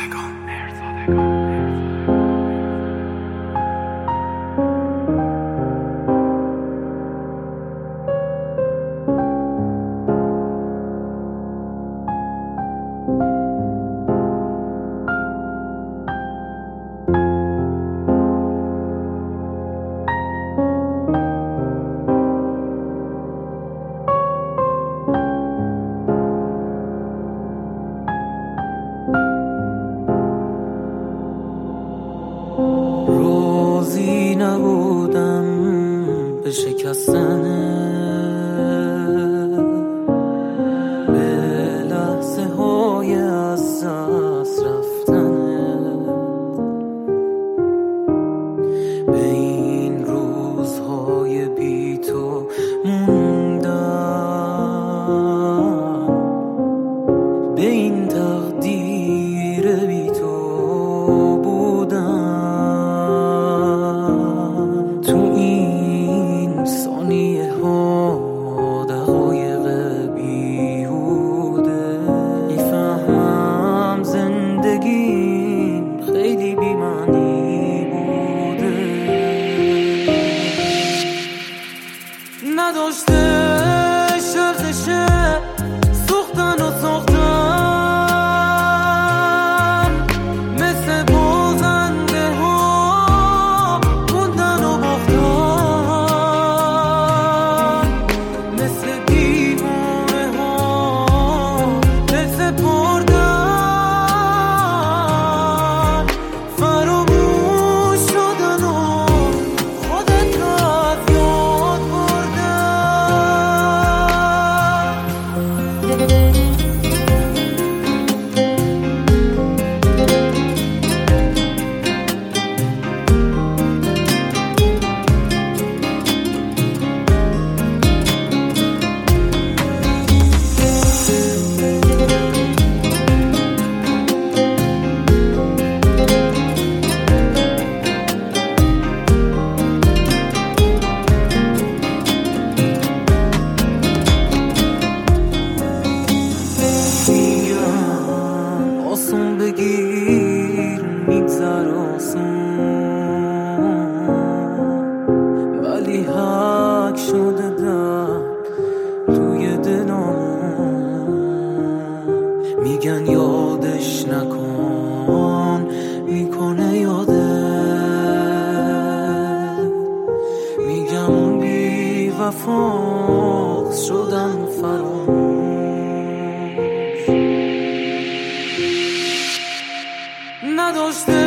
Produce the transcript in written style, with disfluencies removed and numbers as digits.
روزی نبودم به شکستن، به لحظه های از دست رفتن، به این روزهای بی تو موندن، به این تقدیر بی تو بودن. تو این ثانیه ها دقایق بیهوده میفهمم زندگیم خیلی بی‌معنی بوده. نداشته ارزشه سوختن و ساختن، مثل بازنده ها موندن و باختن، مثل دیوانه ها دل سپردن، فراموش شدن و خودت رو از یاد بردن. آسون بگیر میگذر آسون، ولی حک شده در توی دلم. میگن یادش نکن، میکنه یاده، میگم اون بی وفاست شدم فراموش. نداشته